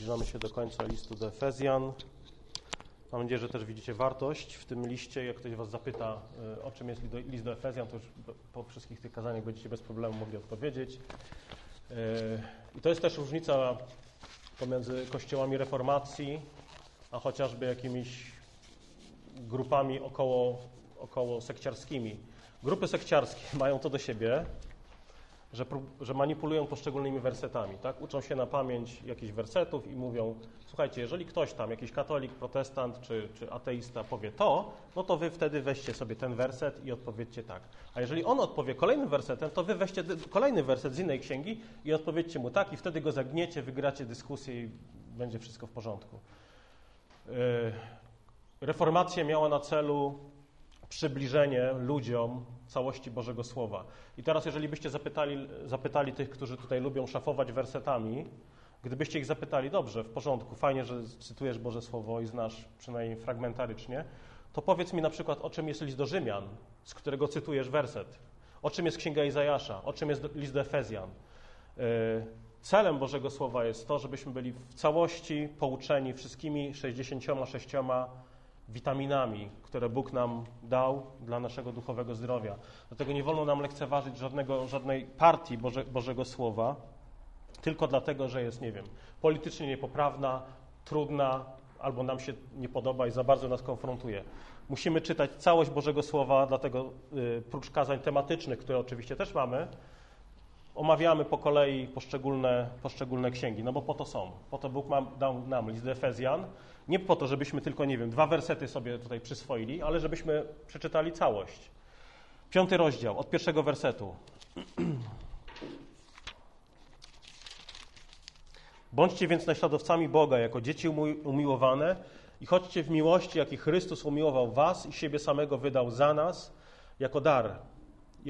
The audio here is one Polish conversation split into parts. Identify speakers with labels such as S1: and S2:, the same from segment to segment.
S1: Zbliżamy się do końca listu do Efezjan. Mam nadzieję, że też widzicie wartość w tym liście. Jak ktoś was zapyta, o czym jest list do Efezjan, to już po wszystkich tych kazaniach będziecie bez problemu mogli odpowiedzieć. I to jest też różnica pomiędzy kościołami reformacji, a chociażby jakimiś grupami około sekciarskimi. Grupy sekciarskie mają to do siebie, że manipulują poszczególnymi wersetami, tak? Uczą się na pamięć jakichś wersetów i mówią, słuchajcie, jeżeli ktoś tam, jakiś katolik, protestant czy ateista powie to, no to wy wtedy weźcie sobie ten werset i odpowiedzcie tak. A jeżeli on odpowie kolejnym wersetem, to wy weźcie kolejny werset z innej księgi i odpowiedzcie mu tak i wtedy go zagniecie, wygracie dyskusję i będzie wszystko w porządku. Reformacja miała na celu przybliżenie ludziom całości Bożego Słowa. I teraz, jeżeli byście zapytali tych, którzy tutaj lubią szafować wersetami, gdybyście ich zapytali, dobrze, w porządku, fajnie, że cytujesz Boże Słowo i znasz przynajmniej fragmentarycznie, to powiedz mi na przykład, o czym jest list do Rzymian, z którego cytujesz werset, o czym jest Księga Izajasza, o czym jest list do Efezjan. Celem Bożego Słowa jest to, żebyśmy byli w całości pouczeni wszystkimi 66 witaminami, które Bóg nam dał dla naszego duchowego zdrowia. Dlatego nie wolno nam lekceważyć żadnej partii Bożego Słowa, tylko dlatego, że jest, nie wiem, politycznie niepoprawna, trudna, albo nam się nie podoba i za bardzo nas konfrontuje. Musimy czytać całość Bożego Słowa, dlatego prócz kazań tematycznych, które oczywiście też mamy, omawiamy po kolei poszczególne księgi, no bo po to są. Po to Bóg dał nam list do Efezjan, nie po to, żebyśmy tylko, nie wiem, 2 wersety sobie tutaj przyswoili, ale żebyśmy przeczytali całość. 5 rozdział, od 1 wersetu. Bądźcie więc naśladowcami Boga jako dzieci umiłowane i chodźcie w miłości, jaki Chrystus umiłował was i siebie samego wydał za nas jako dar i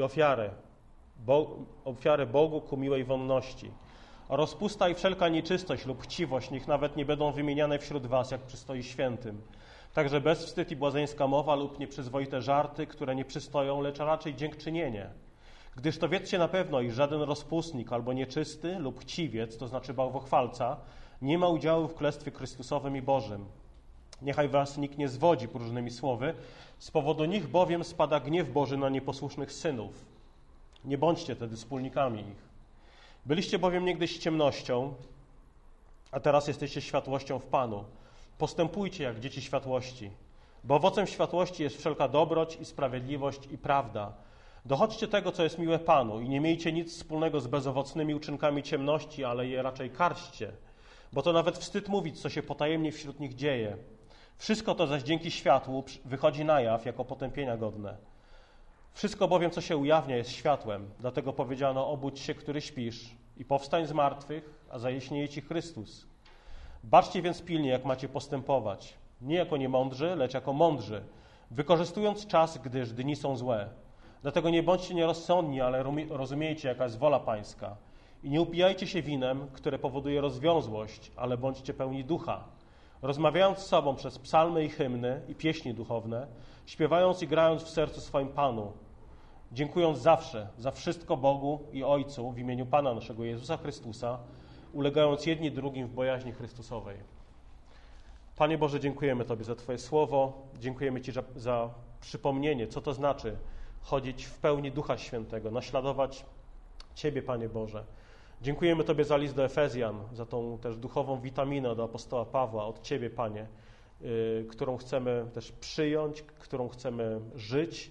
S1: ofiarę Bogu ku miłej wonności. A rozpusta i wszelka nieczystość lub chciwość niech nawet nie będą wymieniane wśród was, jak przystoi świętym. Także bezwstyd i błazeńska mowa lub nieprzyzwoite żarty, które nie przystoją, lecz raczej dziękczynienie. Gdyż to wiedzcie na pewno, iż żaden rozpustnik albo nieczysty lub chciwiec, to znaczy bałwochwalca, nie ma udziału w Królestwie Chrystusowym i Bożym. Niechaj was nikt nie zwodzi próżnymi słowy, z powodu nich bowiem spada gniew Boży na nieposłusznych synów. Nie bądźcie tedy wspólnikami ich. Byliście bowiem niegdyś ciemnością, a teraz jesteście światłością w Panu. Postępujcie jak dzieci światłości, bo owocem światłości jest wszelka dobroć i sprawiedliwość i prawda. Dochodźcie tego, co jest miłe Panu i nie miejcie nic wspólnego z bezowocnymi uczynkami ciemności, ale je raczej karćcie, bo to nawet wstyd mówić, co się potajemnie wśród nich dzieje. Wszystko to zaś dzięki światłu wychodzi na jaw jako potępienia godne. Wszystko bowiem, co się ujawnia, jest światłem. Dlatego powiedziano, obudź się, który śpisz i powstań z martwych, a zajaśnieje ci Chrystus. Baczcie więc pilnie, jak macie postępować. Nie jako niemądrzy, lecz jako mądrzy, wykorzystując czas, gdyż dni są złe. Dlatego nie bądźcie nierozsądni, ale rozumiejcie, jaka jest wola Pańska. I nie upijajcie się winem, które powoduje rozwiązłość, ale bądźcie pełni ducha. Rozmawiając z sobą przez psalmy i hymny i pieśni duchowne, śpiewając i grając w sercu swoim Panu, dziękując zawsze za wszystko Bogu i Ojcu w imieniu Pana naszego Jezusa Chrystusa, ulegając jedni drugim w bojaźni Chrystusowej. Panie Boże, dziękujemy Tobie za Twoje słowo, dziękujemy Ci za przypomnienie, co to znaczy chodzić w pełni Ducha Świętego, naśladować Ciebie, Panie Boże. Dziękujemy Tobie za list do Efezjan, za tą też duchową witaminę do apostoła Pawła od Ciebie, Panie, którą chcemy też przyjąć, którą chcemy żyć,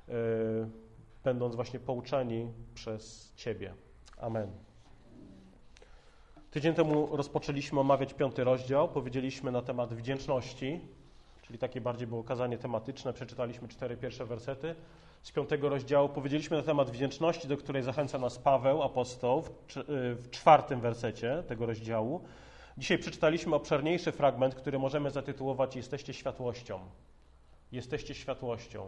S1: będąc właśnie pouczeni przez Ciebie. Amen. Tydzień temu rozpoczęliśmy omawiać 5 rozdział, powiedzieliśmy na temat wdzięczności, czyli takie bardziej było kazanie tematyczne, przeczytaliśmy 4 pierwsze wersety z 5 rozdziału. Powiedzieliśmy na temat wdzięczności, do której zachęca nas Paweł, apostoł, w 4 wersecie tego rozdziału. Dzisiaj przeczytaliśmy obszerniejszy fragment, który możemy zatytułować Jesteście światłością. Jesteście światłością.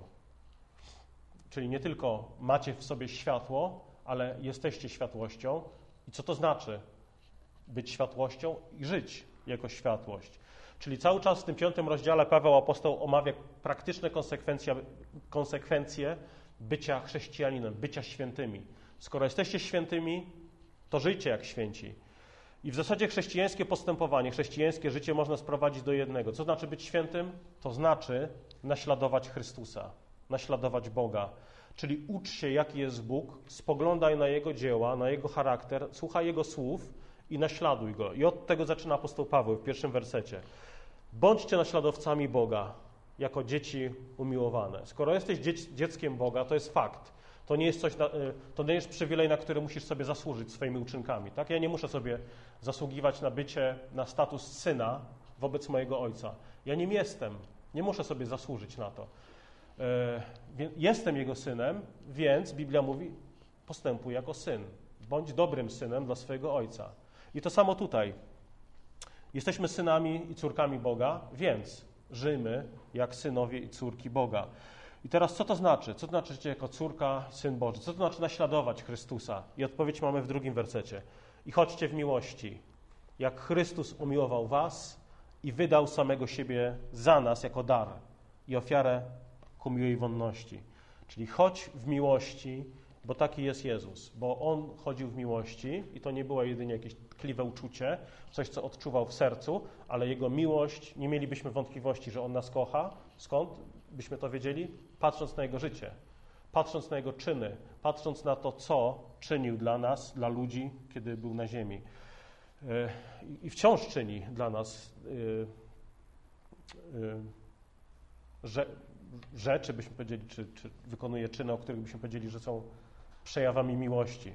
S1: Czyli nie tylko macie w sobie światło, ale jesteście światłością. I co to znaczy być światłością i żyć jako światłość? Czyli cały czas w tym 5 rozdziale Paweł apostoł omawia praktyczne konsekwencje bycia chrześcijaninem, bycia świętymi. Skoro jesteście świętymi, to żyjcie jak święci. I w zasadzie chrześcijańskie postępowanie, chrześcijańskie życie można sprowadzić do jednego. Co znaczy być świętym? To znaczy naśladować Chrystusa, naśladować Boga. Czyli ucz się, jaki jest Bóg, spoglądaj na Jego dzieła, na Jego charakter, słuchaj Jego słów i naśladuj Go. I od tego zaczyna apostoł Paweł w pierwszym wersecie. Bądźcie naśladowcami Boga jako dzieci umiłowane. Skoro jesteś dzieckiem Boga, to jest fakt. To nie jest to nie jest przywilej, na który musisz sobie zasłużyć swoimi uczynkami. Tak? Ja nie muszę sobie zasługiwać na status syna wobec mojego ojca. Ja nim jestem. Nie muszę sobie zasłużyć na to. Jestem jego synem, więc Biblia mówi, postępuj jako syn. Bądź dobrym synem dla swojego ojca. I to samo tutaj. Jesteśmy synami i córkami Boga, więc żyjmy jak synowie i córki Boga. I teraz co to znaczy? Co to znaczy życie jako córka, syn Boży? Co to znaczy naśladować Chrystusa? I odpowiedź mamy w drugim wersecie. I chodźcie w miłości, jak Chrystus umiłował was i wydał samego siebie za nas jako dar i ofiarę ku miłej wonności. Czyli chodź w miłości, bo taki jest Jezus. Bo On chodził w miłości i to nie było jedynie jakieś tkliwe uczucie, coś, co odczuwał w sercu, ale Jego miłość, nie mielibyśmy wątpliwości, że On nas kocha. Skąd byśmy to wiedzieli? Patrząc na Jego życie, patrząc na Jego czyny, patrząc na to, co czynił dla nas, dla ludzi, kiedy był na ziemi. I wciąż czyni dla nas rzeczy, byśmy powiedzieli, czy wykonuje czyny, o których byśmy powiedzieli, że są przejawami miłości.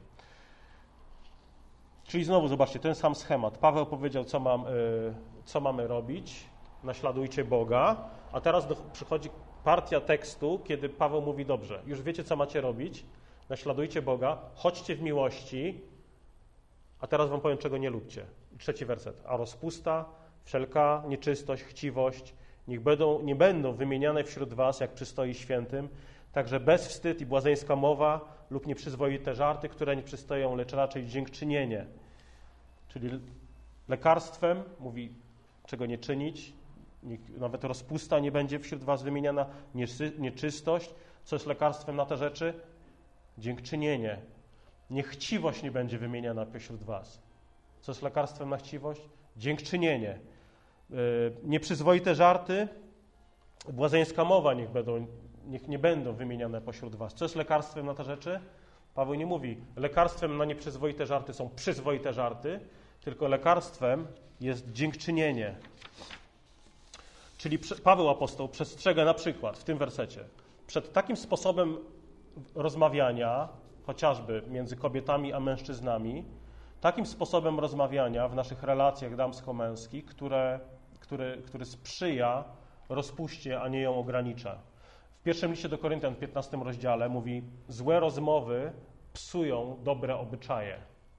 S1: Czyli znowu zobaczcie, ten sam schemat. Paweł powiedział, co mamy robić, naśladujcie Boga, a teraz przychodzi partia tekstu, kiedy Paweł mówi, dobrze, już wiecie, co macie robić, naśladujcie Boga, chodźcie w miłości, a teraz wam powiem, czego nie lubcie. 3 werset. A rozpusta, wszelka nieczystość, chciwość, nie będą wymieniane wśród was, jak przystoi świętym, także bezwstyd i błazeńska mowa lub nieprzyzwoite żarty, które nie przystoją, lecz raczej dziękczynienie. Czyli lekarstwem, mówi, czego nie czynić, nawet rozpusta nie będzie wśród was wymieniana, nieczystość. Co jest lekarstwem na te rzeczy? Dziękczynienie. Niechciwość nie będzie wymieniana pośród was. Co jest lekarstwem na chciwość? Dziękczynienie. Nieprzyzwoite żarty, błazeńska mowa niech nie będą wymieniane pośród was. Co jest lekarstwem na te rzeczy? Paweł nie mówi, lekarstwem na nieprzyzwoite żarty są przyzwoite żarty, tylko lekarstwem jest dziękczynienie. Czyli Paweł apostoł przestrzega na przykład w tym wersecie przed takim sposobem rozmawiania, chociażby między kobietami a mężczyznami, takim sposobem rozmawiania w naszych relacjach damsko-męskich, który sprzyja rozpuście, a nie ją ogranicza. W pierwszym liście do Koryntian w 15 rozdziale mówi, złe rozmowy psują dobre obyczaje.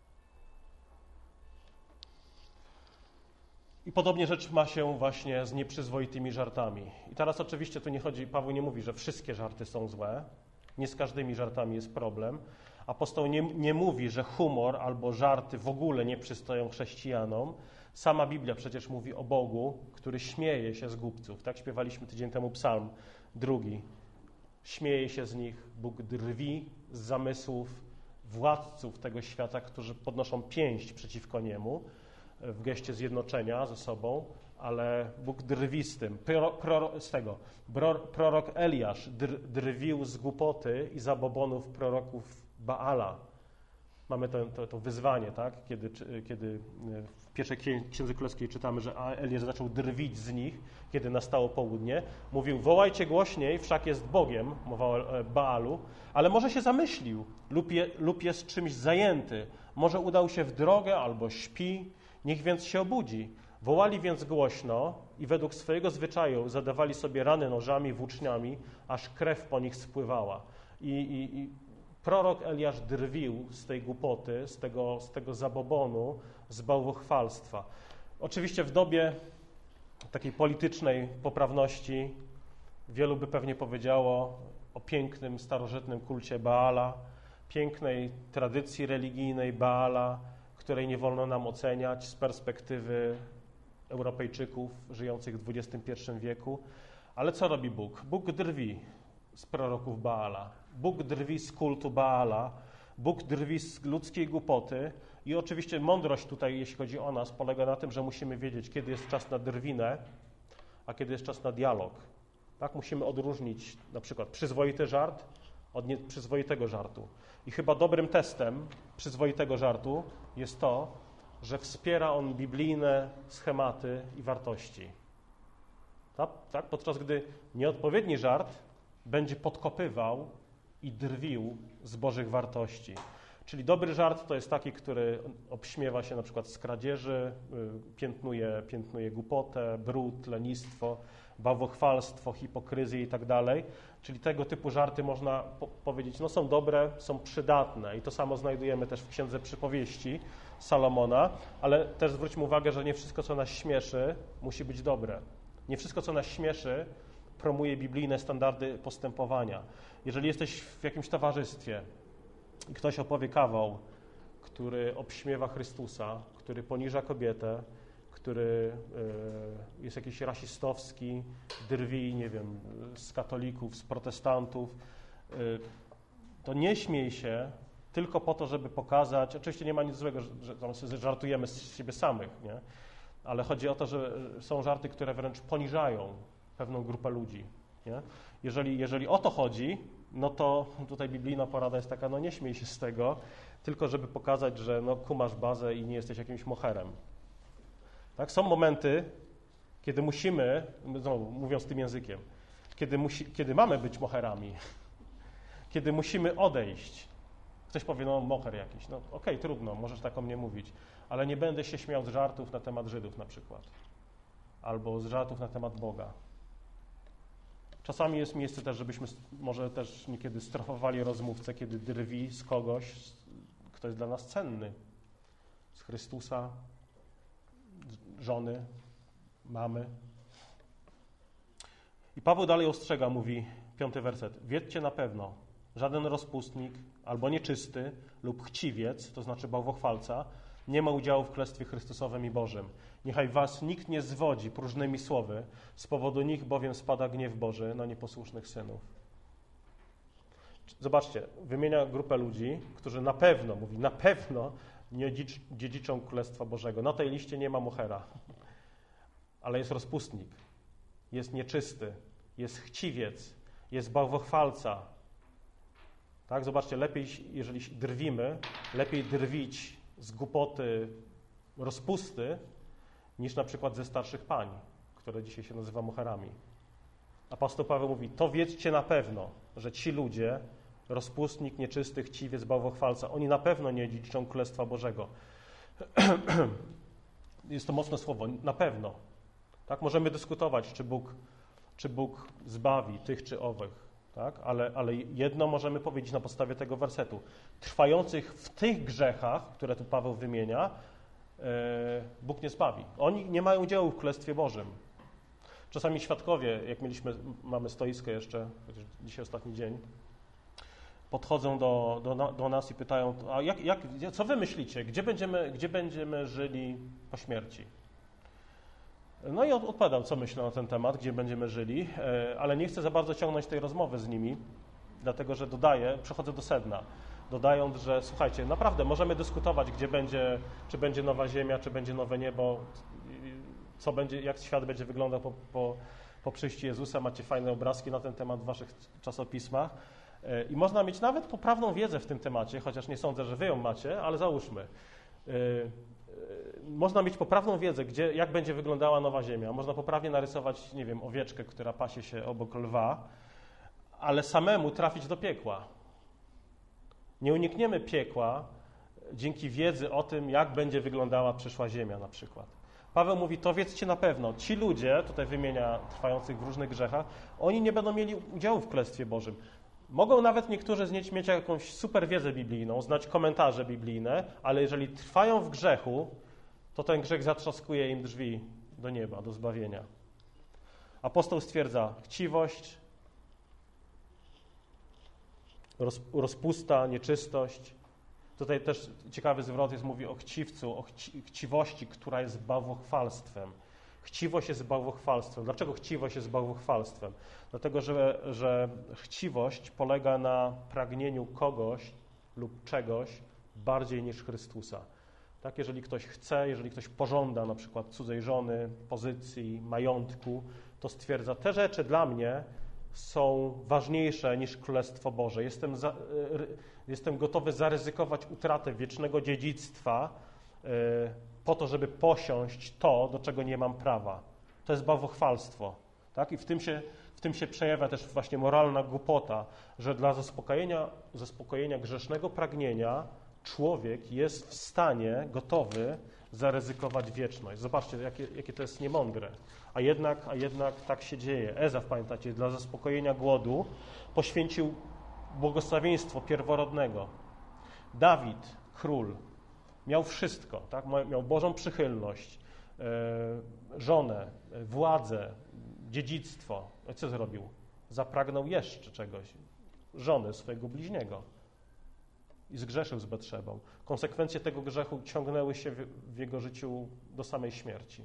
S1: I podobnie rzecz ma się właśnie z nieprzyzwoitymi żartami. I teraz oczywiście tu nie chodzi, Paweł nie mówi, że wszystkie żarty są złe, nie z każdymi żartami jest problem. Apostoł nie mówi, że humor albo żarty w ogóle nie przystoją chrześcijanom. Sama Biblia przecież mówi o Bogu, który śmieje się z głupców. Tak śpiewaliśmy tydzień temu psalm 2. Śmieje się z nich, Bóg drwi z zamysłów władców tego świata, którzy podnoszą pięść przeciwko Niemu w geście zjednoczenia ze sobą, ale Bóg drwi z tym. Prorok Eliasz drwił z głupoty i zabobonów proroków Baala. Mamy to wyzwanie, tak? Kiedy w pierwszej Księdze Królewskiej czytamy, że Eliasz zaczął drwić z nich, kiedy nastało południe. Mówił, wołajcie głośniej, wszak jest Bogiem, mowa o Baalu, ale może się zamyślił lub jest czymś zajęty. Może udał się w drogę albo śpi, niech więc się obudzi. Wołali więc głośno i według swojego zwyczaju zadawali sobie rany nożami, włóczniami, aż krew po nich spływała. I prorok Eliasz drwił z tej głupoty, z tego zabobonu, z bałwochwalstwa. Oczywiście w dobie takiej politycznej poprawności wielu by pewnie powiedziało o pięknym, starożytnym kulcie Baala, pięknej tradycji religijnej Baala, której nie wolno nam oceniać z perspektywy Europejczyków żyjących w XXI wieku. Ale co robi Bóg? Bóg drwi z proroków Baala. Bóg drwi z kultu Baala. Bóg drwi z ludzkiej głupoty I oczywiście mądrość tutaj, jeśli chodzi o nas, polega na tym, że musimy wiedzieć, kiedy jest czas na drwinę, a kiedy jest czas na dialog. Tak? Musimy odróżnić na przykład przyzwoity żart od nieprzyzwoitego żartu. I chyba dobrym testem przyzwoitego żartu jest to, że wspiera on biblijne schematy i wartości. Tak? Podczas gdy nieodpowiedni żart będzie podkopywał i drwił z Bożych wartości. Czyli dobry żart to jest taki, który obśmiewa się na przykład z kradzieży, piętnuje głupotę, brud, lenistwo, bałwochwalstwo, hipokryzję i tak dalej. Czyli tego typu żarty można powiedzieć, no są dobre, są przydatne i to samo znajdujemy też w Księdze Przypowieści Salomona, ale też zwróćmy uwagę, że nie wszystko, co nas śmieszy, musi być dobre. Nie wszystko, co nas śmieszy, promuje biblijne standardy postępowania. Jeżeli jesteś w jakimś towarzystwie i ktoś opowie kawał, który obśmiewa Chrystusa, który poniża kobietę, który jest jakiś rasistowski, drwi, nie wiem, z katolików, z protestantów, to nie śmiej się tylko po to, żeby pokazać, oczywiście nie ma nic złego, że żartujemy z siebie samych, nie? Ale chodzi o to, że są żarty, które wręcz poniżają pewną grupę ludzi. Nie? Jeżeli o to chodzi, no to tutaj biblijna porada jest taka, no nie śmiej się z tego, tylko żeby pokazać, że no kumasz bazę i nie jesteś jakimś moherem. Tak? Są momenty, kiedy musimy, znowu mówiąc tym językiem, kiedy mamy być moherami, kiedy musimy odejść. Ktoś powie, no moher jakiś, no okej, trudno, możesz tak o mnie mówić, ale nie będę się śmiał z żartów na temat Żydów na przykład, albo z żartów na temat Boga. Czasami jest miejsce też, żebyśmy może też niekiedy strofowali rozmówcę, kiedy drwi z kogoś, kto jest dla nas cenny. Z Chrystusa, żony, mamy. I Paweł dalej ostrzega, mówi 5 werset. Wiedzcie na pewno, żaden rozpustnik albo nieczysty lub chciwiec, to znaczy bałwochwalca, nie ma udziału w Królestwie Chrystusowym i Bożym. Niechaj was nikt nie zwodzi próżnymi słowy, z powodu nich bowiem spada gniew Boży na nieposłusznych synów. Zobaczcie, wymienia grupę ludzi, którzy na pewno, mówi, na pewno nie dziedziczą Królestwa Bożego. Na tej liście nie ma mochera, ale jest rozpustnik, jest nieczysty, jest chciwiec, jest bałwochwalca. Tak, zobaczcie, lepiej, jeżeli drwimy, lepiej drwić z głupoty, rozpusty, niż na przykład ze starszych pań, które dzisiaj się nazywa moherami. Apostoł Paweł mówi, to wiedzcie na pewno, że ci ludzie, rozpustnik, nieczysty, chciwiec, bałwochwalca, oni na pewno nie dziedziczą Królestwa Bożego. Jest to mocne słowo, na pewno. Tak, możemy dyskutować, czy Bóg zbawi tych czy owych. Tak? Ale jedno możemy powiedzieć na podstawie tego wersetu. Trwających w tych grzechach, które tu Paweł wymienia, Bóg nie zbawi. Oni nie mają udziału w Królestwie Bożym. Czasami świadkowie, jak mamy stoisko jeszcze, chociaż dzisiaj ostatni dzień, podchodzą do nas i pytają, a co wy myślicie, gdzie będziemy żyli po śmierci? No i odpowiadam, co myślę na ten temat, gdzie będziemy żyli, ale nie chcę za bardzo ciągnąć tej rozmowy z nimi, dlatego że przechodzę do sedna, dodając, że słuchajcie, naprawdę możemy dyskutować, czy będzie nowa ziemia, czy będzie nowe niebo, jak świat będzie wyglądał po przyjściu Jezusa. Macie fajne obrazki na ten temat w waszych czasopismach i można mieć nawet poprawną wiedzę w tym temacie, chociaż nie sądzę, że wy ją macie, ale załóżmy. Można mieć poprawną wiedzę, jak będzie wyglądała nowa ziemia. Można poprawnie narysować, nie wiem, owieczkę, która pasie się obok lwa, ale samemu trafić do piekła. Nie unikniemy piekła dzięki wiedzy o tym, jak będzie wyglądała przyszła ziemia na przykład. Paweł mówi, to wiedzcie na pewno, ci ludzie, tutaj wymienia trwających w różnych grzechach, oni nie będą mieli udziału w Królestwie Bożym. Mogą nawet niektórzy z nich mieć jakąś super wiedzę biblijną, znać komentarze biblijne, ale jeżeli trwają w grzechu, to ten grzech zatrzaskuje im drzwi do nieba, do zbawienia. Apostoł stwierdza chciwość, rozpusta, nieczystość. Tutaj też ciekawy zwrot mówi o chciwcu, o chciwości, która jest bałwochwalstwem. Chciwość jest bałwochwalstwem. Dlaczego chciwość jest bałwochwalstwem? Dlatego, że chciwość polega na pragnieniu kogoś lub czegoś bardziej niż Chrystusa. Tak? Jeżeli ktoś chce, jeżeli ktoś pożąda na przykład cudzej żony, pozycji, majątku, to stwierdza, te rzeczy dla mnie są ważniejsze niż Królestwo Boże. Jestem gotowy zaryzykować utratę wiecznego dziedzictwa po to, żeby posiąść to, do czego nie mam prawa. To jest bałwochwalstwo. Tak? I w tym się przejawia też właśnie moralna głupota, że dla zaspokojenia grzesznego pragnienia człowiek jest w stanie, gotowy zaryzykować wieczność. Zobaczcie, jakie to jest niemądre. A jednak tak się dzieje. Ezaf, pamiętacie, dla zaspokojenia głodu poświęcił błogosławieństwo pierworodnego. Dawid, król, miał wszystko, tak? Miał Bożą przychylność, żonę, władzę, dziedzictwo. I co zrobił? Zapragnął jeszcze czegoś. Żony swojego bliźniego. I zgrzeszył z Betszebą. Konsekwencje tego grzechu ciągnęły się w jego życiu do samej śmierci.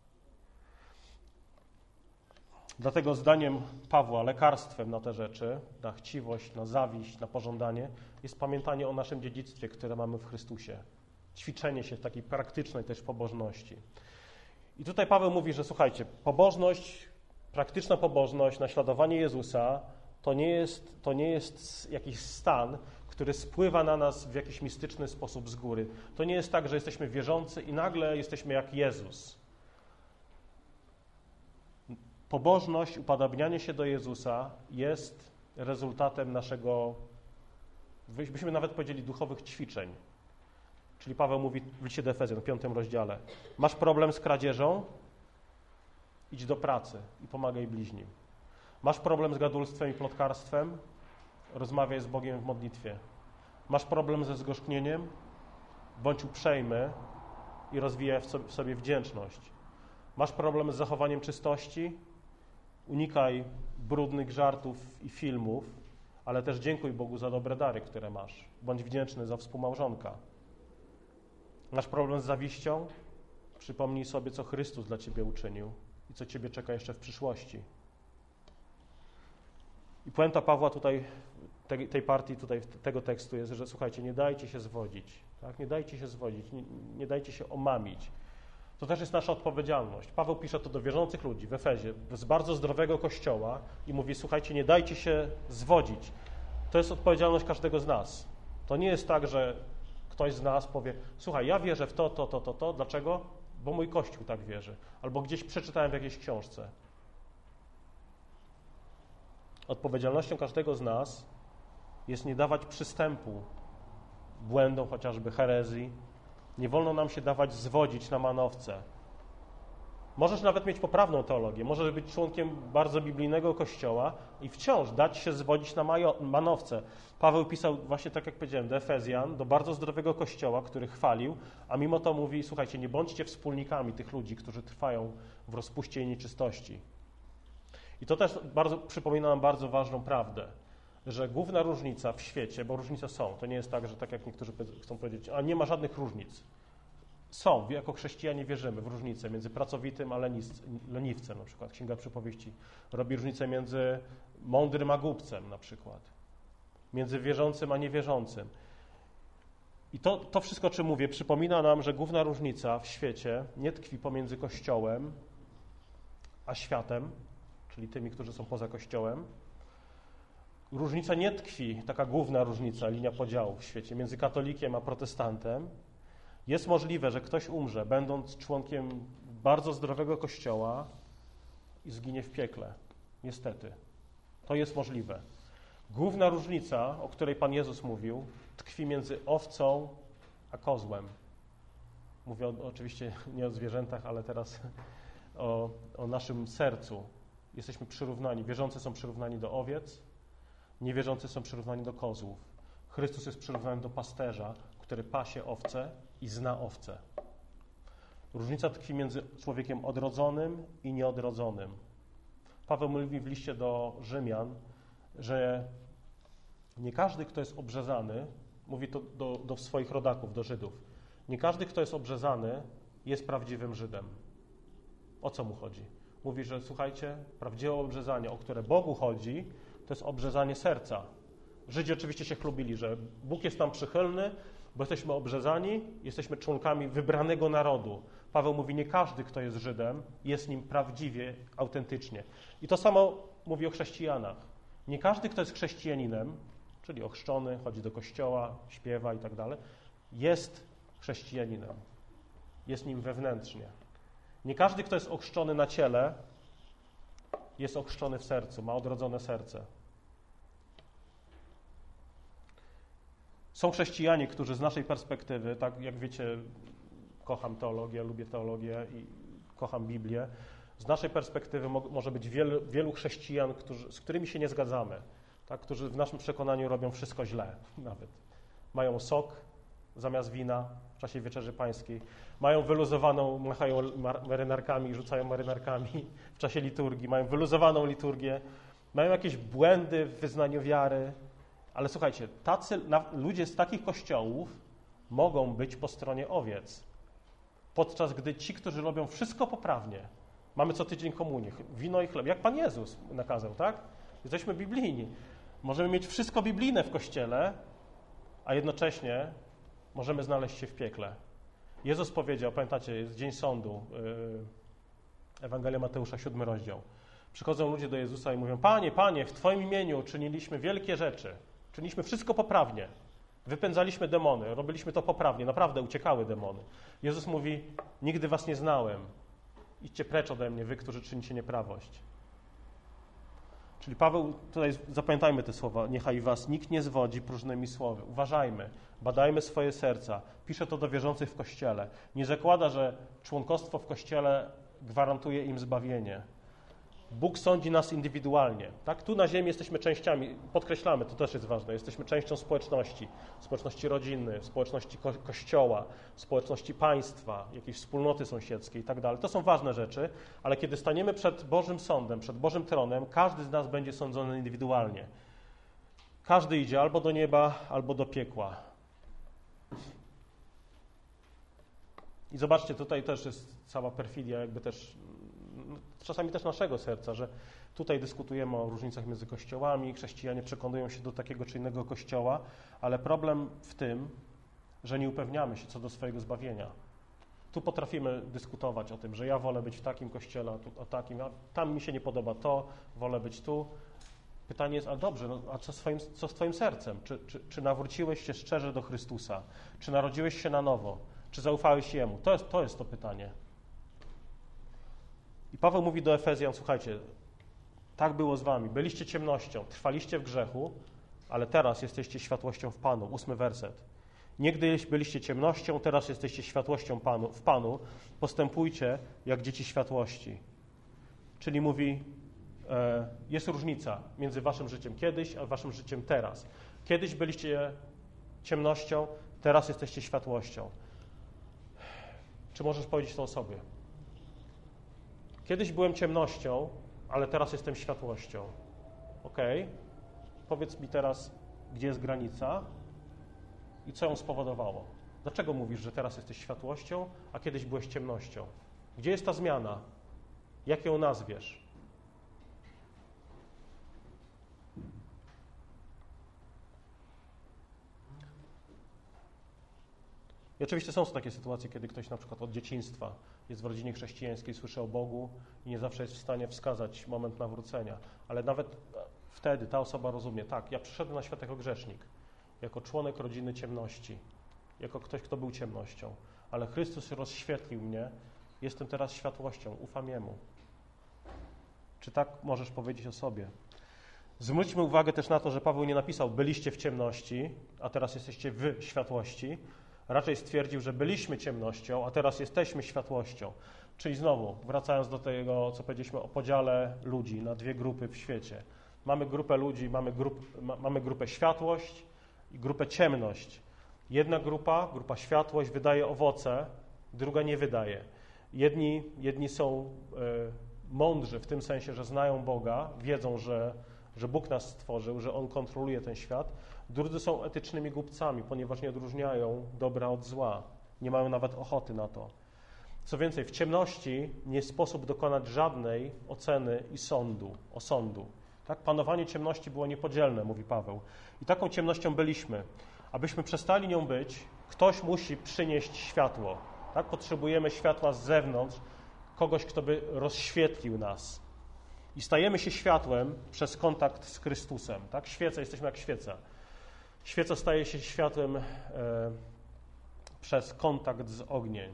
S1: Dlatego zdaniem Pawła lekarstwem na te rzeczy, na chciwość, na zawiść, na pożądanie, jest pamiętanie o naszym dziedzictwie, które mamy w Chrystusie. Ćwiczenie się w takiej praktycznej też pobożności. I tutaj Paweł mówi, że słuchajcie, pobożność, praktyczna pobożność, naśladowanie Jezusa to nie jest jakiś stan, który spływa na nas w jakiś mistyczny sposób z góry. To nie jest tak, że jesteśmy wierzący i nagle jesteśmy jak Jezus. Pobożność, upodabnianie się do Jezusa jest rezultatem naszego, byśmy nawet powiedzieli, duchowych ćwiczeń. Czyli Paweł mówi w liście do Efezjan, w 5 rozdziale. Masz problem z kradzieżą? Idź do pracy i pomagaj bliźnim. Masz problem z gadulstwem i plotkarstwem? Rozmawiaj z Bogiem w modlitwie. Masz problem ze zgorzknieniem? Bądź uprzejmy i rozwijaj w sobie wdzięczność. Masz problem z zachowaniem czystości? Unikaj brudnych żartów i filmów, ale też dziękuj Bogu za dobre dary, które masz. Bądź wdzięczny za współmałżonka. Masz problem z zawiścią? Przypomnij sobie, co Chrystus dla ciebie uczynił i co ciebie czeka jeszcze w przyszłości. I puenta Pawła tutaj, tej partii, tutaj tego tekstu jest, że słuchajcie, nie dajcie się zwodzić. Tak? Nie dajcie się zwodzić, nie dajcie się omamić. To też jest nasza odpowiedzialność. Paweł pisze to do wierzących ludzi w Efezie, z bardzo zdrowego kościoła i mówi, słuchajcie, nie dajcie się zwodzić. To jest odpowiedzialność każdego z nas. To nie jest tak, że ktoś z nas powie, słuchaj, ja wierzę w to. Dlaczego? Bo mój Kościół tak wierzy. Albo gdzieś przeczytałem w jakiejś książce. Odpowiedzialnością każdego z nas jest nie dawać przystępu błędom, chociażby herezji. Nie wolno nam się dawać zwodzić na manowce. Możesz nawet mieć poprawną teologię, możesz być członkiem bardzo biblijnego kościoła i wciąż dać się zwodzić na manowce. Paweł pisał właśnie tak, jak powiedziałem, do Efezjan, do bardzo zdrowego kościoła, który chwalił, a mimo to mówi, słuchajcie, nie bądźcie wspólnikami tych ludzi, którzy trwają w rozpuście i nieczystości. I to też przypomina nam bardzo ważną prawdę, że główna różnica w świecie, bo różnice są, to nie jest tak, że tak jak niektórzy chcą powiedzieć, a nie ma żadnych różnic. Są, jako chrześcijanie wierzymy w różnicę między pracowitym a leniwcem, na przykład Księga Przypowieści robi różnicę między mądrym a głupcem, na przykład, między wierzącym a niewierzącym. I to wszystko, o czym mówię, przypomina nam, że główna różnica w świecie nie tkwi pomiędzy Kościołem a światem, czyli tymi, którzy są poza Kościołem. Różnica nie tkwi, taka główna różnica, linia podziału w świecie między katolikiem a protestantem. Jest możliwe, że ktoś umrze, będąc członkiem bardzo zdrowego Kościoła i zginie w piekle. Niestety. To jest możliwe. Główna różnica, o której Pan Jezus mówił, tkwi między owcą a kozłem. Mówię oczywiście nie o zwierzętach, ale teraz o naszym sercu. Jesteśmy przyrównani. Wierzący są przyrównani do owiec, niewierzący są przyrównani do kozłów. Chrystus jest przyrównany do pasterza, który pasie owce i zna owce. Różnica tkwi między człowiekiem odrodzonym i nieodrodzonym. Paweł mówi w liście do Rzymian, że nie każdy, kto jest obrzezany, mówi to do swoich rodaków, do Żydów, nie każdy, kto jest obrzezany, jest prawdziwym Żydem. O co mu chodzi? Mówi, że słuchajcie, prawdziwe obrzezanie, o które Bogu chodzi, to jest obrzezanie serca. Żydzi oczywiście się chlubili, że Bóg jest tam przychylny, bo jesteśmy obrzezani, jesteśmy członkami wybranego narodu. Paweł mówi, nie każdy, kto jest Żydem, jest nim prawdziwie, autentycznie. I to samo mówi o chrześcijanach. Nie każdy, kto jest chrześcijaninem, czyli ochrzczony, chodzi do kościoła, śpiewa i tak dalej, jest chrześcijaninem. Jest nim wewnętrznie. Nie każdy, kto jest ochrzczony na ciele, jest ochrzczony w sercu, ma odrodzone serce. Są chrześcijanie, którzy z naszej perspektywy, tak jak wiecie, kocham teologię, lubię teologię i kocham Biblię. Z naszej perspektywy może być wielu chrześcijan, z którymi się nie zgadzamy, tak? Którzy w naszym przekonaniu robią wszystko źle nawet. Mają sok zamiast wina w czasie Wieczerzy Pańskiej. Mają wyluzowaną, machają marynarkami, rzucają marynarkami w czasie liturgii. Mają wyluzowaną liturgię. Mają jakieś błędy w wyznaniu wiary. Ale słuchajcie, ludzie z takich kościołów mogą być po stronie owiec. Podczas gdy ci, którzy robią wszystko poprawnie, mamy co tydzień komunię, wino i chleb, jak Pan Jezus nakazał, tak? Jesteśmy biblijni. Możemy mieć wszystko biblijne w Kościele, a jednocześnie możemy znaleźć się w piekle. Jezus powiedział, pamiętacie, jest Dzień Sądu, Ewangelia Mateusza, 7 rozdział. Przychodzą ludzie do Jezusa i mówią, Panie, Panie, w Twoim imieniu czyniliśmy wielkie rzeczy, czyniliśmy wszystko poprawnie, wypędzaliśmy demony, robiliśmy to poprawnie, naprawdę uciekały demony. Jezus mówi, nigdy was nie znałem, idźcie precz ode mnie, wy, którzy czynicie nieprawość. Czyli Paweł, tutaj zapamiętajmy te słowa, niechaj was nikt nie zwodzi próżnymi słowy. Uważajmy, badajmy swoje serca. Pisze to do wierzących w Kościele. Nie zakłada, że członkostwo w Kościele gwarantuje im zbawienie. Bóg sądzi nas indywidualnie. Tak? Tu na ziemi jesteśmy częściami, podkreślamy, to też jest ważne, jesteśmy częścią społeczności rodzinnej, społeczności kościoła, społeczności państwa, jakiejś wspólnoty sąsiedzkiej i tak dalej. To są ważne rzeczy, ale kiedy staniemy przed Bożym Sądem, przed Bożym Tronem, każdy z nas będzie sądzony indywidualnie. Każdy idzie albo do nieba, albo do piekła. I zobaczcie, tutaj też jest cała perfidia, jakby też czasami też naszego serca, że tutaj dyskutujemy o różnicach między kościołami, chrześcijanie przekonują się do takiego czy innego kościoła, ale problem w tym, że nie upewniamy się co do swojego zbawienia. Tu potrafimy dyskutować o tym, że ja wolę być w takim kościele, a tu o takim, a tam mi się nie podoba to, wolę być tu. Pytanie jest, a dobrze, no, a co z Twoim sercem? Czy nawróciłeś się szczerze do Chrystusa? Czy narodziłeś się na nowo? Czy zaufałeś Jemu? To jest to pytanie. I Paweł mówi do Efezjan, słuchajcie, tak było z wami, byliście ciemnością, trwaliście w grzechu, ale teraz jesteście światłością w Panu. 8 werset. Niegdyś byliście ciemnością, teraz jesteście światłością w Panu. Postępujcie jak dzieci światłości. Czyli mówi, jest różnica między waszym życiem kiedyś, a waszym życiem teraz. Kiedyś byliście ciemnością, teraz jesteście światłością. Czy możesz powiedzieć to o sobie? Kiedyś byłem ciemnością, ale teraz jestem światłością. Okej? Powiedz mi teraz, gdzie jest granica i co ją spowodowało. Dlaczego mówisz, że teraz jesteś światłością, a kiedyś byłeś ciemnością? Gdzie jest ta zmiana? Jak ją nazwiesz? I oczywiście są takie sytuacje, kiedy ktoś na przykład od dzieciństwa jest w rodzinie chrześcijańskiej, słyszy o Bogu i nie zawsze jest w stanie wskazać moment nawrócenia. Ale nawet wtedy ta osoba rozumie, tak, ja przyszedłem na świat jako grzesznik, jako członek rodziny ciemności, jako ktoś, kto był ciemnością. Ale Chrystus rozświetlił mnie, jestem teraz światłością, ufam Jemu. Czy tak możesz powiedzieć o sobie? Zwróćmy uwagę też na to, że Paweł nie napisał, byliście w ciemności, a teraz jesteście w światłości. Raczej stwierdził, że byliśmy ciemnością, a teraz jesteśmy światłością. Czyli znowu, wracając do tego, co powiedzieliśmy o podziale ludzi na dwie grupy w świecie. Mamy grupę ludzi, mamy grupę światłość i grupę ciemność. Jedna grupa światłość, wydaje owoce, druga nie wydaje. Jedni są mądrzy w tym sensie, że znają Boga, wiedzą, że Bóg nas stworzył, że On kontroluje ten świat. Drudzy są etycznymi głupcami, ponieważ nie odróżniają dobra od zła. Nie mają nawet ochoty na to. Co więcej, w ciemności nie sposób dokonać żadnej oceny i osądu. Tak? Panowanie ciemności było niepodzielne, mówi Paweł. I taką ciemnością byliśmy. Abyśmy przestali nią być, Ktoś musi przynieść światło. Tak? Potrzebujemy światła z zewnątrz, kogoś, kto by rozświetlił nas. I stajemy się światłem przez kontakt z Chrystusem. Tak? Świeca, jesteśmy jak świeca. Świeca staje się światłem przez kontakt z ogniem.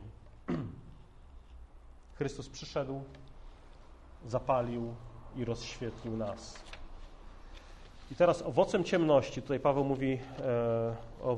S1: Chrystus przyszedł, zapalił i rozświetlił nas. I teraz owocem ciemności, tutaj Paweł mówi o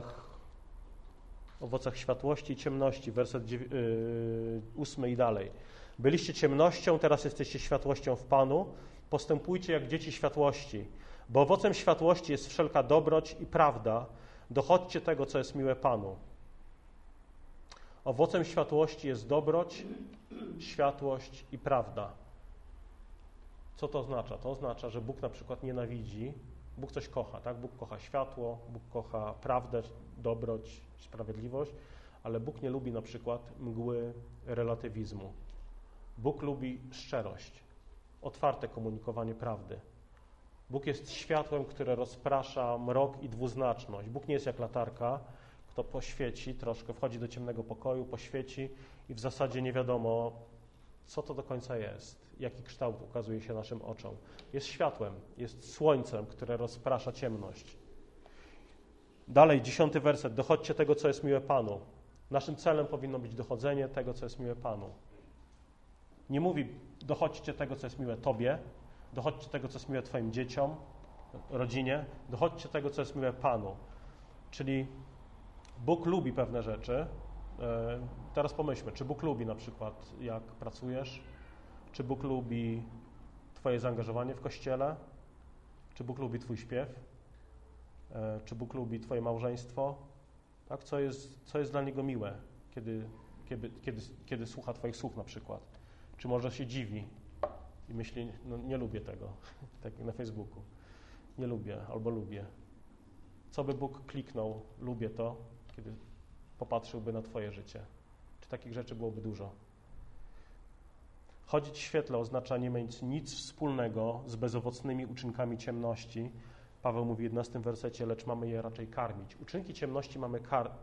S1: owocach światłości i ciemności, werset 8 i dalej. Byliście ciemnością, teraz jesteście światłością w Panu. Postępujcie jak dzieci światłości, bo owocem światłości jest wszelka dobroć i prawda. Dochodźcie tego, co jest miłe Panu. Owocem światłości jest dobroć, światłość i prawda. Co to oznacza? To oznacza, że Bóg na przykład nienawidzi, Bóg coś kocha, tak? Bóg kocha światło, Bóg kocha prawdę, dobroć, sprawiedliwość, ale Bóg nie lubi na przykład mgły relatywizmu. Bóg lubi szczerość, otwarte komunikowanie prawdy. Bóg jest światłem, które rozprasza mrok i dwuznaczność. Bóg nie jest jak latarka, kto poświeci, troszkę wchodzi do ciemnego pokoju, poświeci i w zasadzie nie wiadomo, co to do końca jest, jaki kształt ukazuje się naszym oczom. Jest światłem, jest słońcem, które rozprasza ciemność. Dalej, 10 werset. Dochodźcie tego, co jest miłe Panu. Naszym celem powinno być dochodzenie tego, co jest miłe Panu. Nie mówi, dochodźcie tego, co jest miłe Tobie, dochodźcie tego, co jest miłe Twoim dzieciom, rodzinie, dochodźcie tego, co jest miłe Panu. Czyli Bóg lubi pewne rzeczy. Teraz pomyślmy, czy Bóg lubi na przykład, jak pracujesz, czy Bóg lubi Twoje zaangażowanie w Kościele, czy Bóg lubi Twój śpiew, czy Bóg lubi Twoje małżeństwo, tak? Co jest dla Niego miłe, kiedy słucha Twoich słów na przykład. Czy może się dziwi i myśli, no nie lubię tego, tak jak na Facebooku, nie lubię albo lubię. Co by Bóg kliknął, lubię to, kiedy popatrzyłby na Twoje życie. Czy takich rzeczy byłoby dużo? Chodzić w świetle oznacza nie mieć nic wspólnego z bezowocnymi uczynkami ciemności. Paweł mówi w 11 wersecie, lecz mamy je raczej karmić. Uczynki ciemności mamy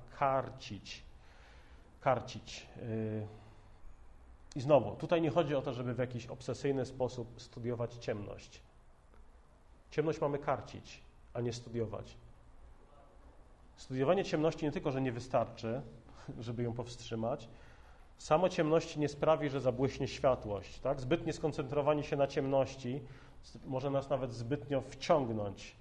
S1: karcić. I znowu, tutaj nie chodzi o to, żeby w jakiś obsesyjny sposób studiować ciemność. Ciemność mamy karcić, a nie studiować. Studiowanie ciemności nie tylko, że nie wystarczy, żeby ją powstrzymać, samo ciemności nie sprawi, że zabłyśnie światłość. Tak? Zbytnie skoncentrowanie się na ciemności może nas nawet zbytnio wciągnąć.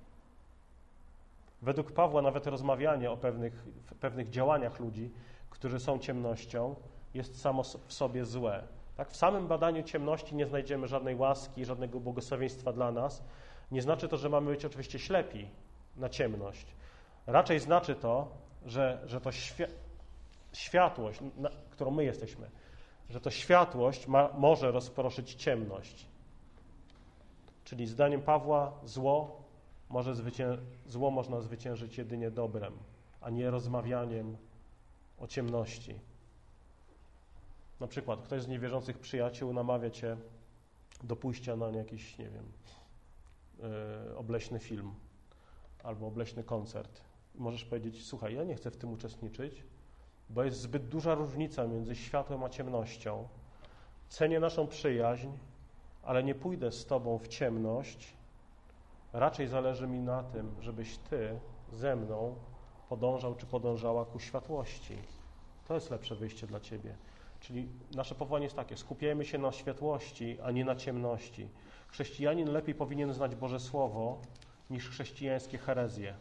S1: Według Pawła nawet rozmawianie o pewnych działaniach ludzi, którzy są ciemnością, jest samo w sobie złe. Tak? W samym badaniu ciemności nie znajdziemy żadnej łaski, żadnego błogosławieństwa dla nas. Nie znaczy to, że mamy być oczywiście ślepi na ciemność. Raczej znaczy to, że to światłość, którą my jesteśmy, że to światłość może rozproszyć ciemność. Czyli zdaniem Pawła zło można zwyciężyć jedynie dobrem, a nie rozmawianiem o ciemności. Na przykład ktoś z niewierzących przyjaciół namawia cię do pójścia na jakiś, nie wiem, obleśny film albo obleśny koncert. Możesz powiedzieć, słuchaj, ja nie chcę w tym uczestniczyć, bo jest zbyt duża różnica między światłem a ciemnością. Cenię naszą przyjaźń, ale nie pójdę z Tobą w ciemność. Raczej zależy mi na tym, żebyś Ty ze mną podążał czy podążała ku światłości. To jest lepsze wyjście dla Ciebie. Czyli nasze powołanie jest takie, skupiajmy się na światłości, a nie na ciemności. Chrześcijanin lepiej powinien znać Boże Słowo niż chrześcijańskie herezje.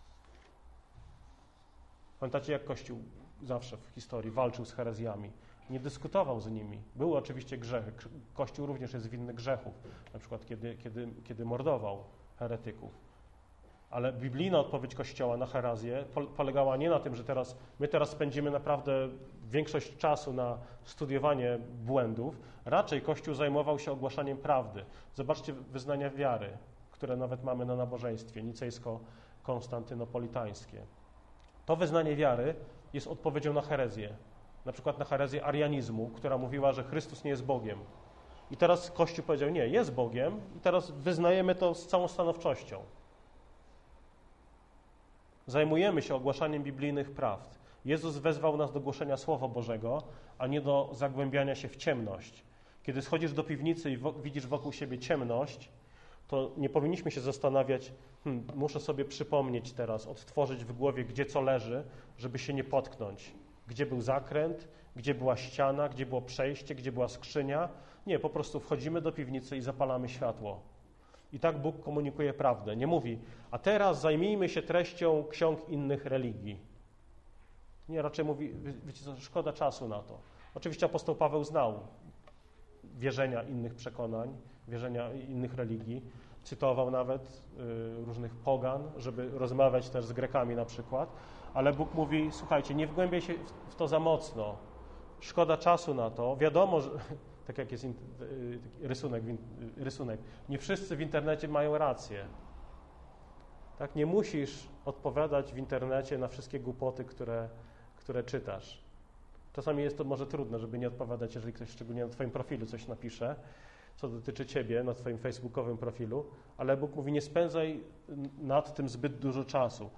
S1: Pamiętacie, jak Kościół zawsze w historii walczył z herezjami? Nie dyskutował z nimi. Były oczywiście grzechy. Kościół również jest winny grzechów, na przykład kiedy mordował heretyków. Ale biblijna odpowiedź Kościoła na herezję polegała nie na tym, że my teraz spędzimy naprawdę większość czasu na studiowanie błędów. Raczej Kościół zajmował się ogłaszaniem prawdy. Zobaczcie wyznania wiary, które nawet mamy na nabożeństwie nicejsko-konstantynopolitańskie. To wyznanie wiary jest odpowiedzią na herezję. Na przykład na herezję arianizmu, która mówiła, że Chrystus nie jest Bogiem. I teraz Kościół powiedział, nie, jest Bogiem i teraz wyznajemy to z całą stanowczością. Zajmujemy się ogłaszaniem biblijnych prawd. Jezus wezwał nas do głoszenia Słowa Bożego, a nie do zagłębiania się w ciemność. Kiedy schodzisz do piwnicy i widzisz wokół siebie ciemność, to nie powinniśmy się zastanawiać, muszę sobie przypomnieć teraz, odtworzyć w głowie, gdzie co leży, żeby się nie potknąć. Gdzie był zakręt, gdzie była ściana, gdzie było przejście, gdzie była skrzynia. Nie, po prostu wchodzimy do piwnicy i zapalamy światło. I tak Bóg komunikuje prawdę. Nie mówi, a teraz zajmijmy się treścią ksiąg innych religii. Nie, raczej mówi, wiecie co, szkoda czasu na to. Oczywiście apostoł Paweł znał wierzenia innych przekonań, wierzenia innych religii. Cytował nawet różnych pogan, żeby rozmawiać też z Grekami na przykład. Ale Bóg mówi, słuchajcie, nie wgłębiaj się w to za mocno. Szkoda czasu na to. Wiadomo, że tak jak jest rysunek, nie wszyscy w internecie mają rację. Tak, nie musisz odpowiadać w internecie na wszystkie głupoty, które czytasz. Czasami jest to może trudne, żeby nie odpowiadać, jeżeli ktoś szczególnie na twoim profilu coś napisze, co dotyczy ciebie, na twoim facebookowym profilu, ale Bóg mówi, nie spędzaj nad tym zbyt dużo czasu.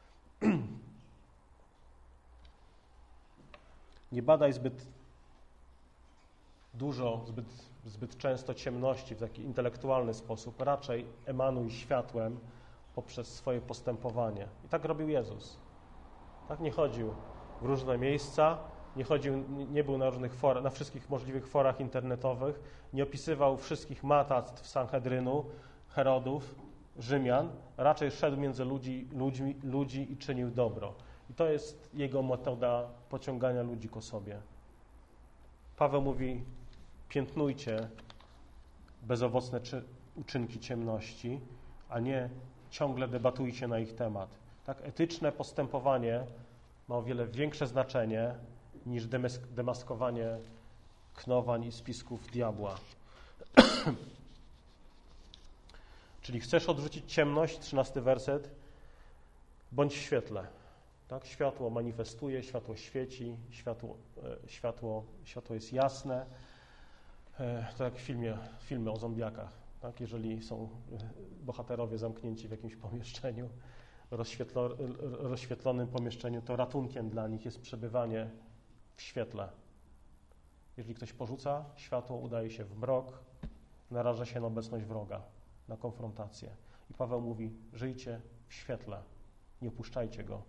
S1: Nie badaj zbyt dużo, zbyt często ciemności w taki intelektualny sposób. Raczej emanuj światłem poprzez swoje postępowanie. I tak robił Jezus. Tak nie chodził w różne miejsca, nie był na różnych na wszystkich możliwych forach internetowych, nie opisywał wszystkich matactw Sanhedrynu, Herodów, Rzymian. Raczej szedł między ludzi i czynił dobro. I to jest jego metoda pociągania ludzi ku sobie. Paweł mówi, piętnujcie bezowocne uczynki ciemności, a nie ciągle debatujcie na ich temat. Tak, etyczne postępowanie ma o wiele większe znaczenie niż demaskowanie knowań i spisków diabła. Czyli chcesz odrzucić ciemność, 13 werset, bądź w świetle. Tak? Światło manifestuje, światło świeci, światło jest jasne. To jak filmy o zombiakach. Tak? Jeżeli są bohaterowie zamknięci w jakimś pomieszczeniu, rozświetlonym pomieszczeniu, to ratunkiem dla nich jest przebywanie w świetle. Jeżeli ktoś porzuca światło, udaje się w mrok, naraża się na obecność wroga, na konfrontację. I Paweł mówi, żyjcie w świetle, nie opuszczajcie go.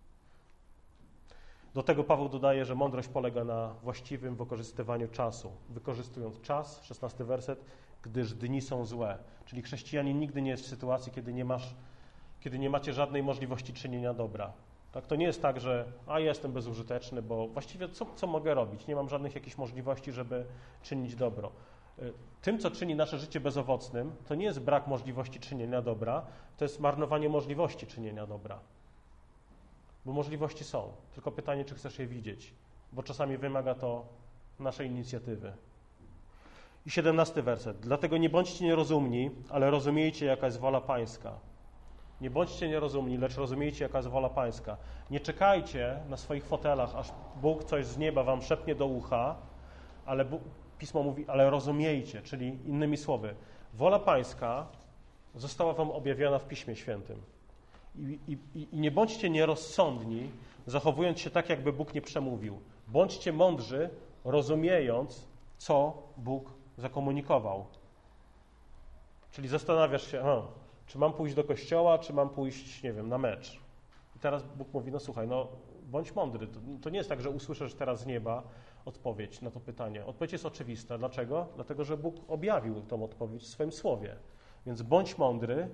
S1: Do tego Paweł dodaje, że mądrość polega na właściwym wykorzystywaniu czasu. Wykorzystując czas, 16 werset, gdyż dni są złe. Czyli chrześcijanin nigdy nie jest w sytuacji, kiedy nie macie żadnej możliwości czynienia dobra. Tak? To nie jest tak, że jestem bezużyteczny, bo właściwie co mogę robić? Nie mam żadnych jakichś możliwości, żeby czynić dobro. Tym, co czyni nasze życie bezowocnym, to nie jest brak możliwości czynienia dobra, to jest marnowanie możliwości czynienia dobra. Bo możliwości są, tylko pytanie, czy chcesz je widzieć, bo czasami wymaga to naszej inicjatywy. I 17 werset. Dlatego nie bądźcie nierozumni, ale rozumiejcie, jaka jest wola Pańska. Nie bądźcie nierozumni, lecz rozumiejcie, jaka jest wola Pańska. Nie czekajcie na swoich fotelach, aż Bóg coś z nieba wam szepnie do ucha, ale Pismo mówi, ale rozumiejcie, czyli innymi słowy, wola Pańska została wam objawiona w Piśmie Świętym. I nie bądźcie nierozsądni, zachowując się tak, jakby Bóg nie przemówił. Bądźcie mądrzy, rozumiejąc, co Bóg zakomunikował. Czyli zastanawiasz się, czy mam pójść do kościoła, czy mam pójść, nie wiem, na mecz. I teraz Bóg mówi, słuchaj, bądź mądry. To nie jest tak, że usłyszysz teraz z nieba odpowiedź na to pytanie. Odpowiedź jest oczywista. Dlaczego? Dlatego, że Bóg objawił tą odpowiedź w swoim słowie. Więc bądź mądry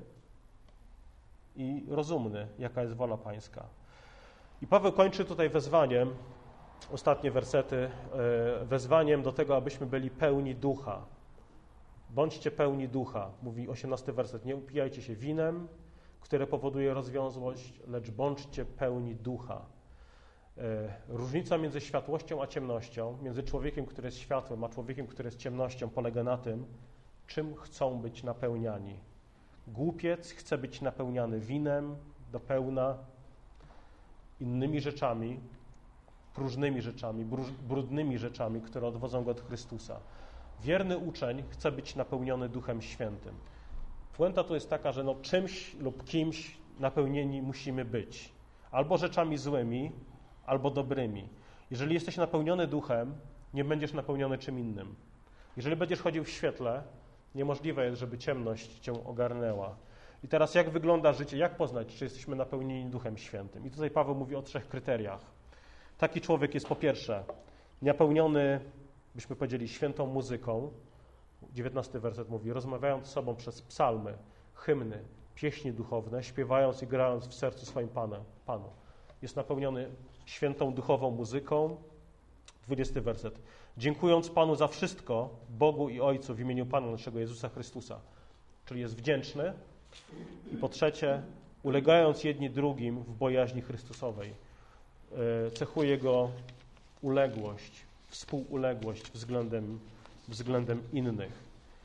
S1: i rozumny, jaka jest wola Pańska. I Paweł kończy tutaj wezwaniem, ostatnie wersety, wezwaniem do tego, abyśmy byli pełni ducha. Bądźcie pełni ducha, mówi 18 werset. Nie upijajcie się winem, które powoduje rozwiązłość, lecz bądźcie pełni ducha. Różnica między światłością a ciemnością, między człowiekiem, który jest światłem, a człowiekiem, który jest ciemnością, polega na tym, czym chcą być napełniani. Głupiec chce być napełniany winem do pełna, innymi rzeczami, próżnymi rzeczami, brudnymi rzeczami, które odwodzą go od Chrystusa. Wierny uczeń chce być napełniony Duchem Świętym. Puenta tu jest taka, że czymś lub kimś napełnieni musimy być. Albo rzeczami złymi, albo dobrymi. Jeżeli jesteś napełniony duchem, nie będziesz napełniony czym innym. Jeżeli będziesz chodził w świetle, niemożliwe jest, żeby ciemność cię ogarnęła. I teraz jak wygląda życie? Jak poznać, czy jesteśmy napełnieni Duchem Świętym? I tutaj Paweł mówi o 3 kryteriach. Taki człowiek jest po pierwsze napełniony, byśmy powiedzieli, świętą muzyką. 19 werset mówi, rozmawiając z sobą przez psalmy, hymny, pieśni duchowne, śpiewając i grając w sercu swoim Panu. Jest napełniony świętą duchową muzyką. 20 werset. Dziękując Panu za wszystko, Bogu i Ojcu w imieniu Pana naszego Jezusa Chrystusa. Czyli jest wdzięczny. I po trzecie, ulegając jedni drugim w bojaźni Chrystusowej. Cechuje go uległość, współuległość względem innych.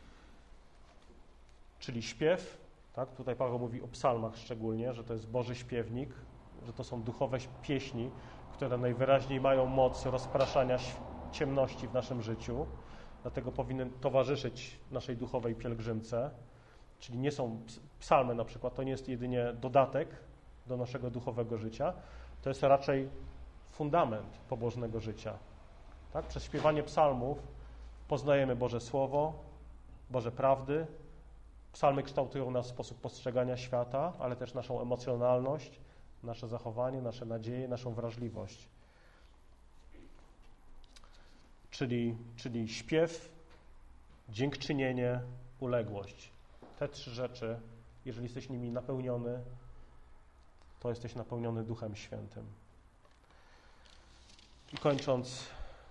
S1: Czyli śpiew, tak? Tutaj Paweł mówi o psalmach szczególnie, że to jest Boży śpiewnik, że to są duchowe pieśni, które najwyraźniej mają moc rozpraszania ciemności w naszym życiu, dlatego powinny towarzyszyć naszej duchowej pielgrzymce, czyli nie są psalmy na przykład, to nie jest jedynie dodatek do naszego duchowego życia, to jest raczej fundament pobożnego życia. Tak? Przez śpiewanie psalmów poznajemy Boże Słowo, Boże prawdy. Psalmy kształtują nas w sposób postrzegania świata, ale też naszą emocjonalność, nasze zachowanie, nasze nadzieje, naszą wrażliwość. Czyli śpiew, dziękczynienie, uległość. Te 3 rzeczy, jeżeli jesteś nimi napełniony, to jesteś napełniony Duchem Świętym. I kończąc,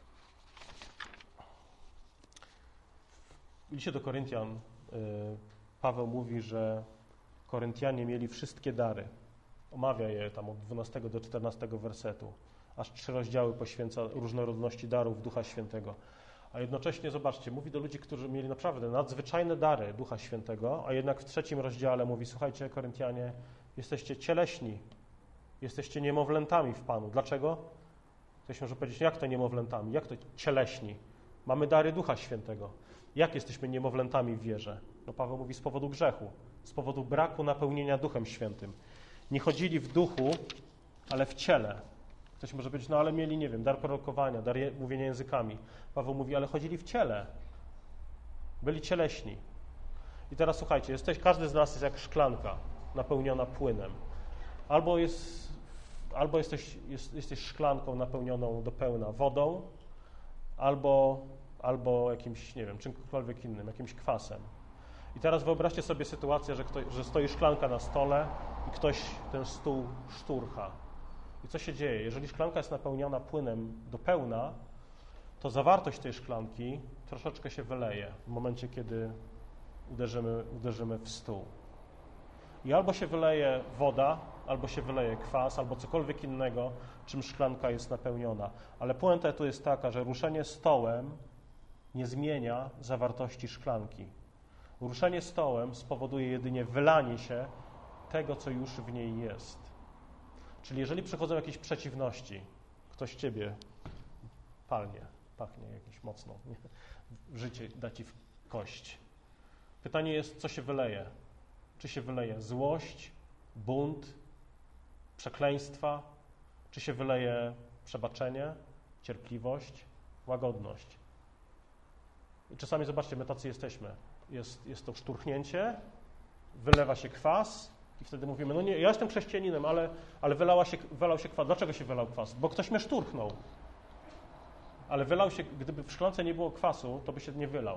S1: w liście do Koryntian Paweł mówi, że Koryntianie mieli wszystkie dary. Omawia je tam od 12 do 14 wersetu. Aż 3 rozdziały poświęca różnorodności darów Ducha Świętego. A jednocześnie, zobaczcie, mówi do ludzi, którzy mieli naprawdę nadzwyczajne dary Ducha Świętego, a jednak w 3 rozdziale mówi, słuchajcie, Koryntianie, jesteście cieleśni, jesteście niemowlętami w Panu. Dlaczego? Ktoś może powiedzieć, jak to niemowlętami, jak to cieleśni? Mamy dary Ducha Świętego. Jak jesteśmy niemowlętami w wierze? No Paweł mówi z powodu grzechu, z powodu braku napełnienia Duchem Świętym. Nie chodzili w duchu, ale w ciele. Ktoś może powiedzieć, no ale mieli, nie wiem, dar prorokowania, dar mówienia językami. Paweł mówi, ale chodzili w ciele. Byli cieleśni. I teraz słuchajcie, każdy z nas jest jak szklanka napełniona płynem. Albo jesteś szklanką napełnioną do pełna wodą, albo jakimś, nie wiem, czymkolwiek innym, jakimś kwasem. I teraz wyobraźcie sobie sytuację, że stoi szklanka na stole i ktoś ten stół szturcha. I co się dzieje? Jeżeli szklanka jest napełniona płynem do pełna, to zawartość tej szklanki troszeczkę się wyleje w momencie, kiedy uderzymy w stół. I albo się wyleje woda, albo się wyleje kwas, albo cokolwiek innego, czym szklanka jest napełniona. Ale puenta tu jest taka, że ruszenie stołem nie zmienia zawartości szklanki. Ruszenie stołem spowoduje jedynie wylanie się tego, co już w niej jest. Czyli jeżeli przychodzą jakieś przeciwności, ktoś ciebie pachnie jakiś mocno, nie? Życie da ci w kość. Pytanie jest, co się wyleje? Czy się wyleje złość, bunt, przekleństwa? Czy się wyleje przebaczenie, cierpliwość, łagodność? I czasami zobaczcie, my tacy jesteśmy. Jest to szturchnięcie, wylewa się kwas i wtedy mówimy, no nie, ja jestem chrześcijaninem, ale wylał się kwas. Dlaczego się wylał kwas? Bo ktoś mnie szturchnął. Ale wylał się, gdyby w szklance nie było kwasu, to by się nie wylał.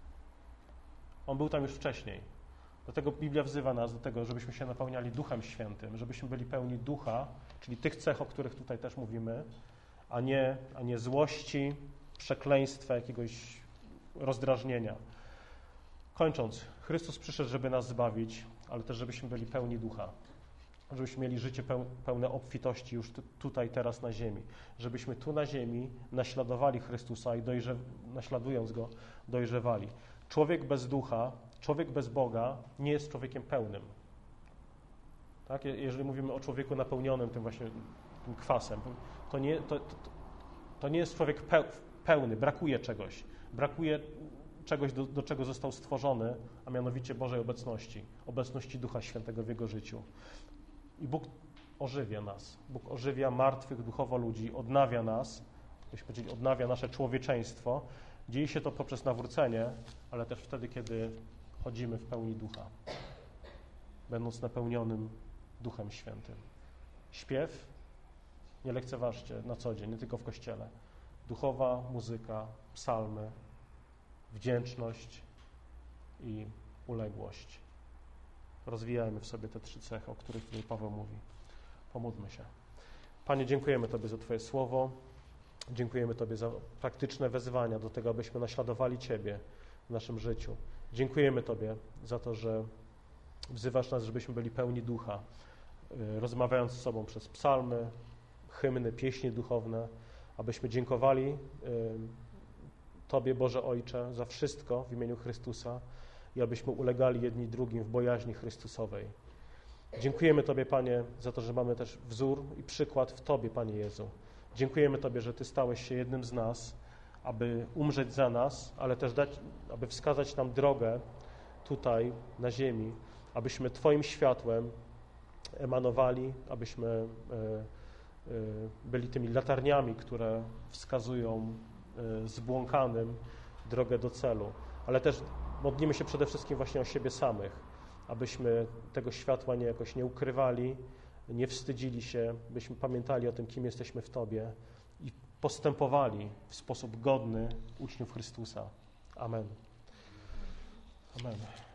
S1: On był tam już wcześniej. Dlatego Biblia wzywa nas do tego, żebyśmy się napełniali Duchem Świętym, żebyśmy byli pełni ducha, czyli tych cech, o których tutaj też mówimy, a nie złości, przekleństwa, jakiegoś rozdrażnienia. Kończąc, Chrystus przyszedł, żeby nas zbawić, ale też żebyśmy byli pełni ducha. Żebyśmy mieli życie pełne obfitości już tutaj, teraz na ziemi. Żebyśmy tu na ziemi naśladowali Chrystusa i naśladując Go, dojrzewali. Człowiek bez ducha, człowiek bez Boga nie jest człowiekiem pełnym. Tak? Jeżeli mówimy o człowieku napełnionym tym kwasem, to nie jest człowiek pełny, brakuje czegoś. Brakuje czegoś, do czego został stworzony, a mianowicie Bożej obecności Ducha Świętego w jego życiu. I Bóg ożywia nas. Bóg ożywia martwych duchowo ludzi, odnawia nas, byśmy powiedzieli, odnawia nasze człowieczeństwo. Dzieje się to poprzez nawrócenie, ale też wtedy, kiedy chodzimy w pełni ducha, będąc napełnionym Duchem Świętym. Śpiew nie lekceważcie na co dzień, nie tylko w kościele. Duchowa muzyka, psalmy, wdzięczność i uległość. Rozwijajmy w sobie te 3 cechy, o których tutaj Paweł mówi. Pomódlmy się. Panie, dziękujemy Tobie za Twoje słowo. Dziękujemy Tobie za praktyczne wezwania do tego, abyśmy naśladowali Ciebie w naszym życiu. Dziękujemy Tobie za to, że wzywasz nas, żebyśmy byli pełni ducha, rozmawiając z sobą przez psalmy, hymny, pieśni duchowne, abyśmy dziękowali Tobie, Boże Ojcze, za wszystko w imieniu Chrystusa i abyśmy ulegali jedni drugim w bojaźni Chrystusowej. Dziękujemy Tobie, Panie, za to, że mamy też wzór i przykład w Tobie, Panie Jezu. Dziękujemy Tobie, że Ty stałeś się jednym z nas, aby umrzeć za nas, ale też aby wskazać nam drogę tutaj, na ziemi, abyśmy Twoim światłem emanowali, abyśmy byli tymi latarniami, które wskazują zbłąkanym drogę do celu. Ale też modlimy się przede wszystkim właśnie o siebie samych, abyśmy tego światła jakoś nie ukrywali, nie wstydzili się, byśmy pamiętali o tym, kim jesteśmy w Tobie i postępowali w sposób godny uczniów Chrystusa. Amen. Amen.